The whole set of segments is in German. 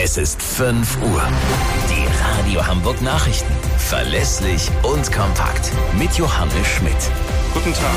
Es ist 5 Uhr. Die Radio Hamburg Nachrichten. Verlässlich und kompakt. Mit Johannes Schmidt. Guten Tag.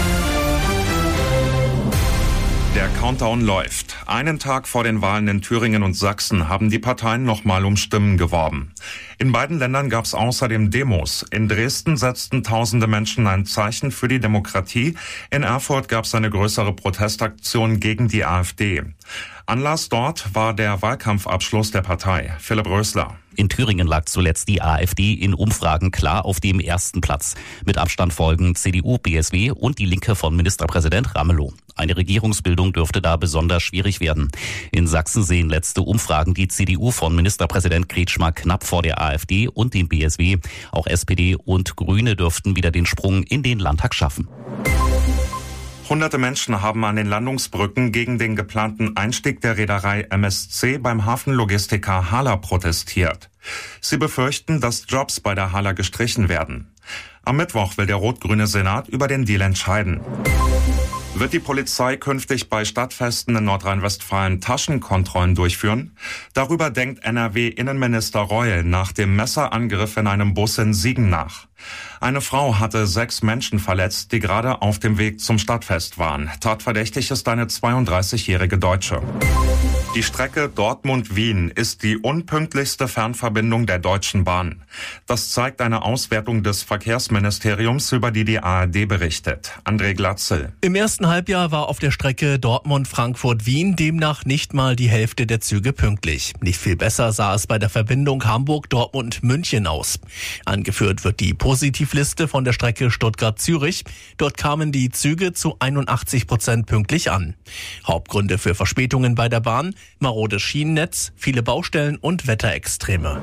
Der Countdown läuft. Einen Tag vor den Wahlen in Thüringen und Sachsen haben die Parteien nochmal um Stimmen geworben. In beiden Ländern gab es außerdem Demos. In Dresden setzten tausende Menschen ein Zeichen für die Demokratie. In Erfurt gab es eine größere Protestaktion gegen die AfD. Anlass dort war der Wahlkampfabschluss der Partei. Philipp Rösler. In Thüringen lag zuletzt die AfD in Umfragen klar auf dem ersten Platz. Mit Abstand folgen CDU, BSW und die Linke von Ministerpräsident Ramelow. Eine Regierungsbildung dürfte da besonders schwierig werden. In Sachsen sehen letzte Umfragen die CDU von Ministerpräsident Kretschmer knapp vor der AfD und dem BSW. Auch SPD und Grüne dürften wieder den Sprung in den Landtag schaffen. Hunderte Menschen haben an den Landungsbrücken gegen den geplanten Einstieg der Reederei MSC beim Hafenlogistiker Hala protestiert. Sie befürchten, dass Jobs bei der Hala gestrichen werden. Am Mittwoch will der rot-grüne Senat über den Deal entscheiden. Wird die Polizei künftig bei Stadtfesten in Nordrhein-Westfalen Taschenkontrollen durchführen? Darüber denkt NRW-Innenminister Reul nach dem Messerangriff in einem Bus in Siegen nach. Eine Frau hatte 6 Menschen verletzt, die gerade auf dem Weg zum Stadtfest waren. Tatverdächtig ist eine 32-jährige Deutsche. Die Strecke Dortmund-Wien ist die unpünktlichste Fernverbindung der Deutschen Bahn. Das zeigt eine Auswertung des Verkehrsministeriums, über die ARD berichtet. André Glatzel. Im ersten Halbjahr war auf der Strecke Dortmund-Frankfurt-Wien demnach nicht mal die Hälfte der Züge pünktlich. Nicht viel besser sah es bei der Verbindung Hamburg-Dortmund-München aus. Angeführt wird die Positivliste von der Strecke Stuttgart-Zürich. Dort kamen die Züge zu 81% pünktlich an. Hauptgründe für Verspätungen bei der Bahn: marodes Schienennetz, viele Baustellen und Wetterextreme.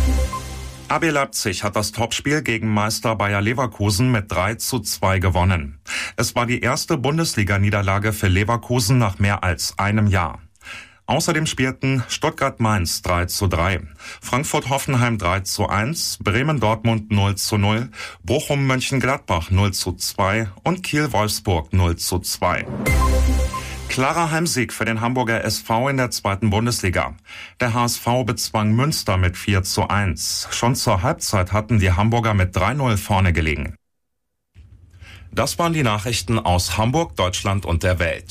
RB Leipzig hat das Topspiel gegen Meister Bayer Leverkusen mit 3:2 gewonnen. Es war die erste Bundesliga-Niederlage für Leverkusen nach mehr als einem Jahr. Außerdem spielten Stuttgart-Mainz 3:3, Frankfurt-Hoffenheim 3:1, Bremen-Dortmund 0:0, Bochum-Mönchengladbach 0:2 und Kiel-Wolfsburg 0:2. Klarer Heimsieg für den Hamburger SV in der 2. Bundesliga. Der HSV bezwang Münster mit 4:1. Schon zur Halbzeit hatten die Hamburger mit 3:0 vorne gelegen. Das waren die Nachrichten aus Hamburg, Deutschland und der Welt.